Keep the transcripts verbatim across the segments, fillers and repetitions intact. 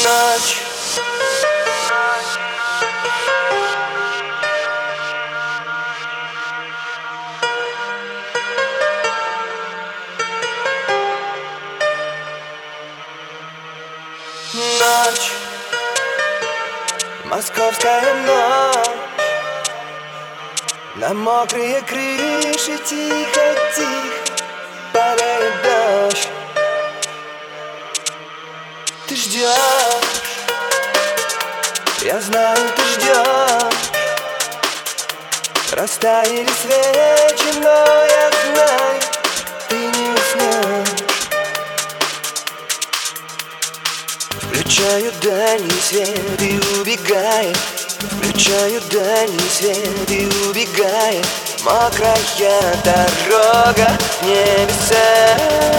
Ночь. Ночь, московская ночь. На мокрые крыши тихо-тихо падает дождь. Ты ждешь, я знаю, ты ждешь. Растаяли свечи, но я знаю, ты не уснешь. Включаю дальний свет и убегаю. Включаю дальний свет и убегаю. Мокрая дорога в небеса.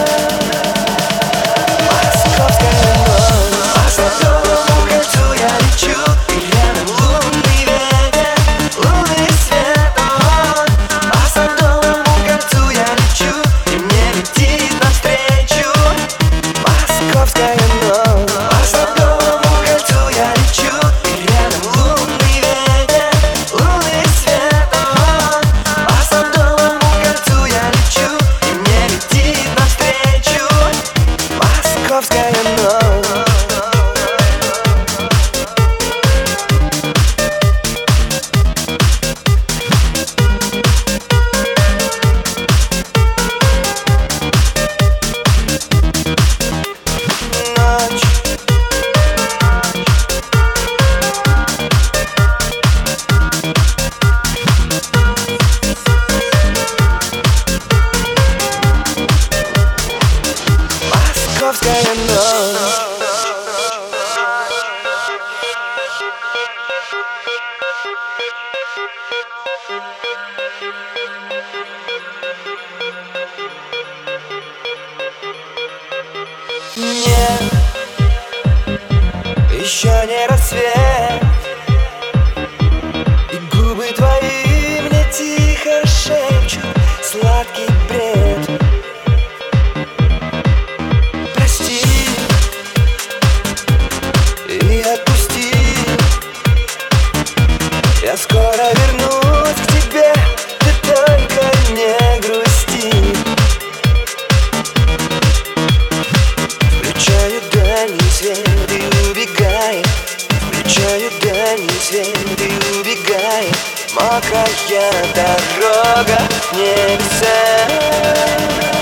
Московская ночь. По Садовому кольцу я лечу, и рядом лунный ветер, лунный свет. По Садовому кольцу я лечу, и мне летит навстречу московская ночь. По Садовому кольцу я лечу, и рядом лунный ветер, лунный свет. По Садовому кольцу я лечу, и мне летит навстречу московская ночь. Московская ночь. Нет, еще не рассвет, и губы твои мне тихо шепчут сладкий бред. Прости и отпусти, я скоро вернусь к тебе, ты только не грусти. Включаю дальний свет и убегаю. Включаю дальний свет и убегаю. Мокрая дорога в небеса.